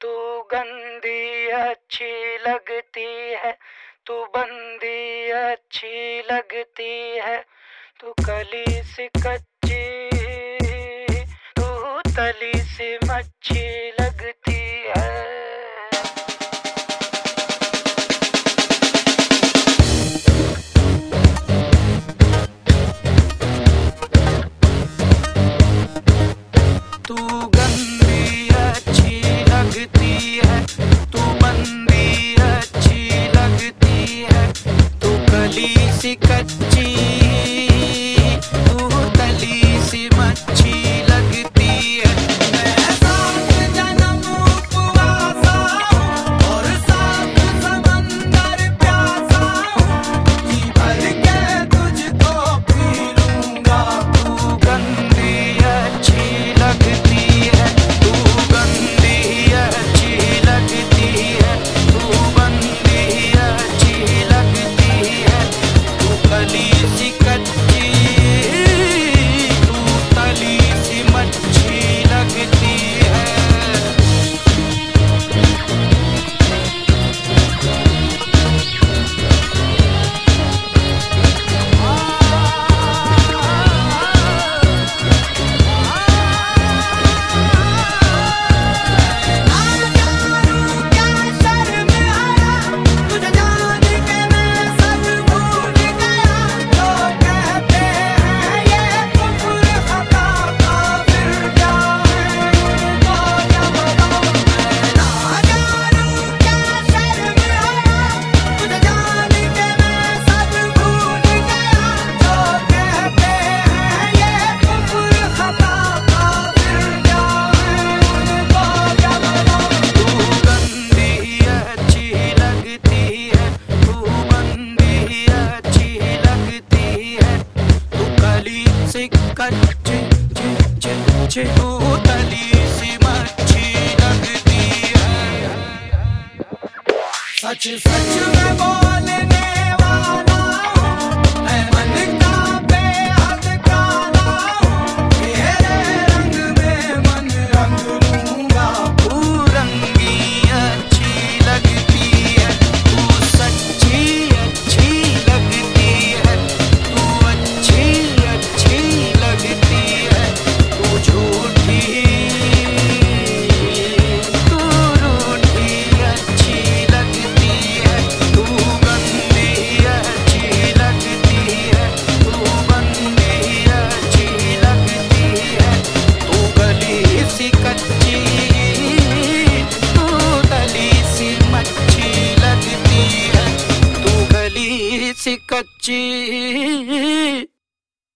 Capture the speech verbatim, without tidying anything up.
तू गंदी अच्छी लगती है, तू बंदी अच्छी लगती है, तू कली सी कच्ची, तू तली सी मच्छी लगती है। तू गंदी अच्छी लगती है, तू बंदी अच्छी लगती है, तू कली सी कच्ची, तू तली सी मच्छी लगती है। मैं सात जन्म उपवासा हूँ और सात समंदर प्यासा हूँ, जी भर के तुझको पी लूंगा। तू गंदी अच्छी लगती है, तू गंदी अच्छी लगती है, तू बंदी अच्छी लगती है, तू कली सी कच्ची, तू तली सी मच्छी लगती है। कच्ची ची ची ची तू तली सी मच्छी लगती है। सच सच में बोलने वाला हूँ, मैं मन का बेहद काला हूँ, तेरे रंग में मन रंग लूंगा। तू रंगी अच्छी लगती है, तू सच्ची अच्छी लगती है, तू अच्छी अच्छी लगती है, तू झूठी तू रूठी अच्छी लगती है, तू गंदी अच्छी लगती है, तू बंदी अच्छी लगती है, तू गली सी कच्ची, तू तली सी मच्छी लगती है, तू गली सी कच्ची।